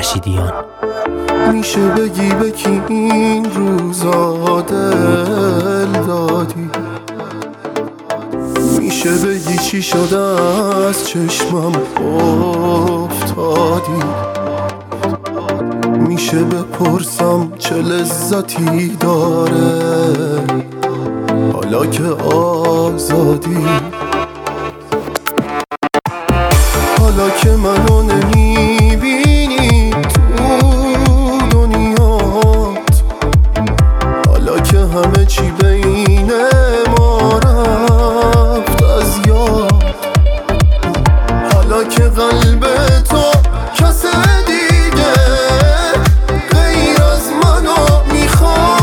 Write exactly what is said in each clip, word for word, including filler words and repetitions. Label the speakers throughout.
Speaker 1: رشیدیان.
Speaker 2: میشه بگی به کی این روزا دل دادی؟ میشه بگی چی شده از چشمم افتادی؟ میشه بپرسم چه لذتی داره حالا که آزادی؟ حالا که منو نمیبینی تو دنیات، حالا که همه چی بین ما رفت از یاد، حالا که قلب تو کس دیگه غیر از منو میخواد،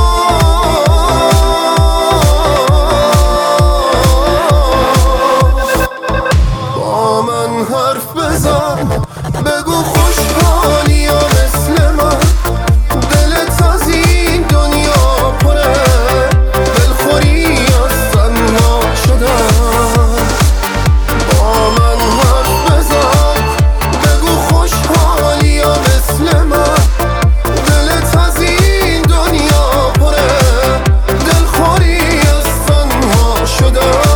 Speaker 2: با من حرف بزن، بگو خوشحالی یا مثل من، دلت از این دنیا پره دلخوری از تنها شدن. با من حرف بزن، بگو خوشحالی یا مثل من، دلت از این دنیا پره دلخوری از تنها شدن.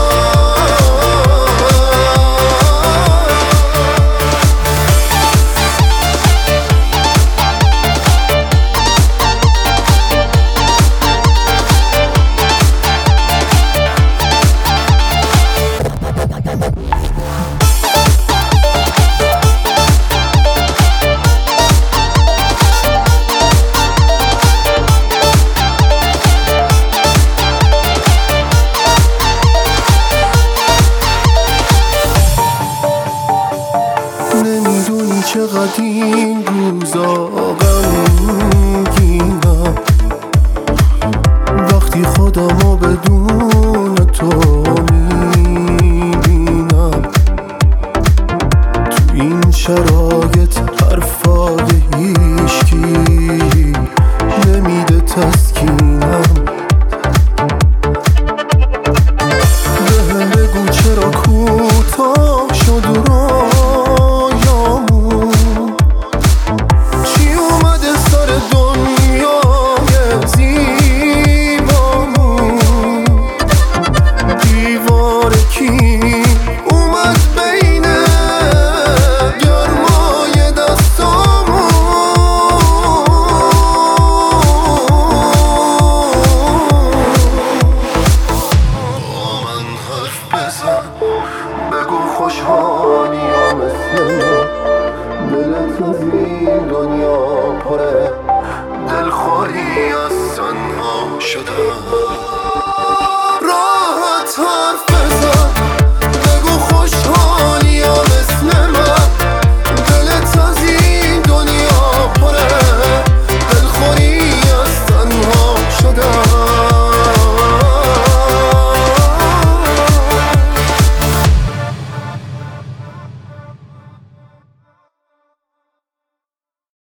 Speaker 2: نمیدونی چقدر این روزا غمگینم، وقتی خودمو بدون تو میبینم. تو این شرایط حرفای هیچکی نمیده تسکینم. بهم بگو چرا کوتاه شد رویامون، چی اومده سر دنیای زیبامون، دیوار کی اومد بین گرمای دستامون. با من حرف بزن، بگو خوشحالی یا مثل من، دلت از این دنیا پره دلخوری از تنها شدن.